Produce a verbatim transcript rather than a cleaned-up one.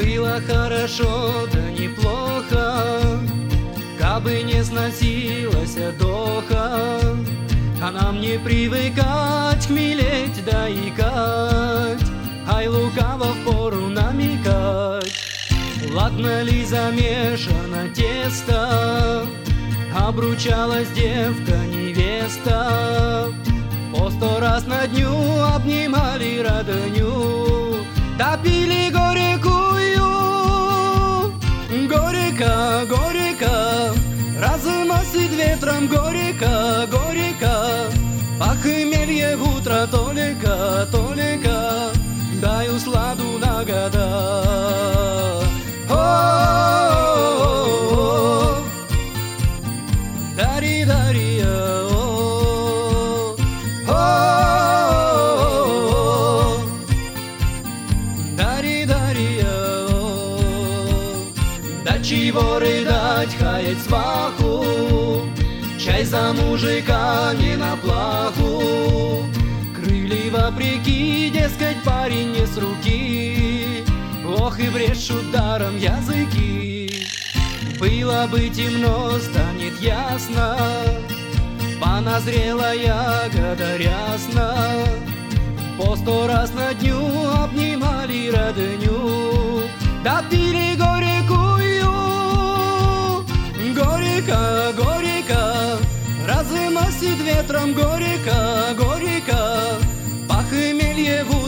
Было хорошо, да неплохо, кабы не сносилась доха. А нам не привыкать хмелеть да икать, ай лукаво впору намекать. Ладно ли замешано тесто, обручалась девка невеста. По сто раз на дню обнимали родню, допили горькую. Горько, горько, размасит ветром горько, горько. Похмелье в утро только, только, дай усладу на года. О-о-о-о, дари, дари, о-о-о, о-о-о, дари, дари, о-о-о. Да чего рыдать, хаять сваху, чай за мужика не на плаху. Крыли вопреки, дескать, парень не с руки, ох и брешут даром языки. Было бы темно, станет ясно, поназрела ягода рясно. По сто раз на дню обнимали родню, допили горькую. Горько, горько, размасит ветром горько, горько. Похмелье в